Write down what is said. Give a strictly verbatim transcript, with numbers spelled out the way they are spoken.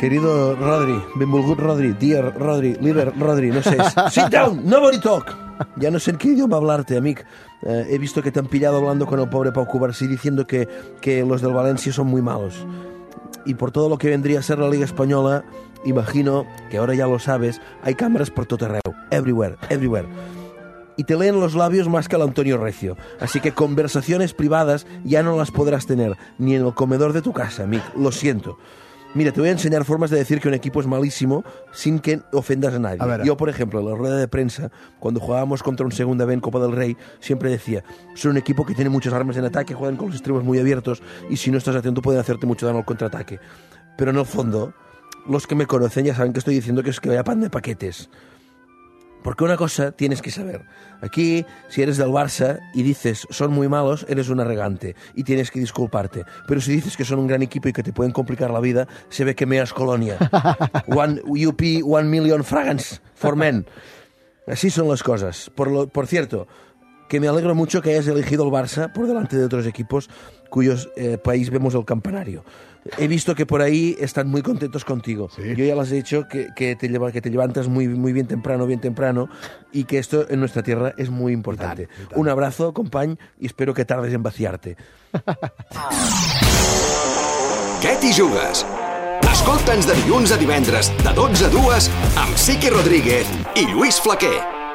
Querido Rodri, benvolgut Rodri, dear Rodri, liber Rodri, no sé. Sit down, nobody talk. Ya no sé en qué idioma hablarte, amic. Eh, he visto que te han pillado hablando con el pobre Pau Cubarsí diciendo que, que los del Valencia son muy malos. Y por todo lo que vendría a ser la Liga Española, imagino que ahora ya lo sabes, hay cámaras por todo arreu. Everywhere, everywhere. Y te leen los labios más que al Antonio Recio. Así que conversaciones privadas ya no las podrás tener, ni en el comedor de tu casa, amic. Lo siento. Mira, te voy a enseñar formas de decir que un equipo es malísimo sin que ofendas a nadie. A Yo, por ejemplo, en la rueda de prensa, cuando jugábamos contra un Segunda B en Copa del Rey, siempre decía, son un equipo que tiene muchas armas en ataque, juegan con los extremos muy abiertos y si no estás atento pueden hacerte mucho daño al contraataque. Pero en el fondo, los que me conocen ya saben que estoy diciendo que es que vaya pan de paquetes. Porque una cosa tienes que saber. Aquí, si eres del Barça y dices son muy malos, eres un arrogante y tienes que disculparte. Pero si dices que son un gran equipo y que te pueden complicar la vida, se ve que meas colonia. One U P, one million fragans for men. Así son las cosas. Por, lo, por cierto, que me alegro mucho que hayas elegido el Barça por delante de otros equipos cuyos eh, país vemos el campanario. He visto que por ahí están muy contentos contigo. ¿Sí? Yo ya les he dicho que, que, te, lleva, que te levantas muy, muy bien temprano, bien temprano, y que esto en nuestra tierra es muy importante. I tant, i tant. Un abrazo, company, i espero que tardes en vaciar-te. Què t'hi jugues? Escolta'ns de dilluns a divendres, de dotze a dues, amb Siqui Rodríguez i Lluís Flaquer.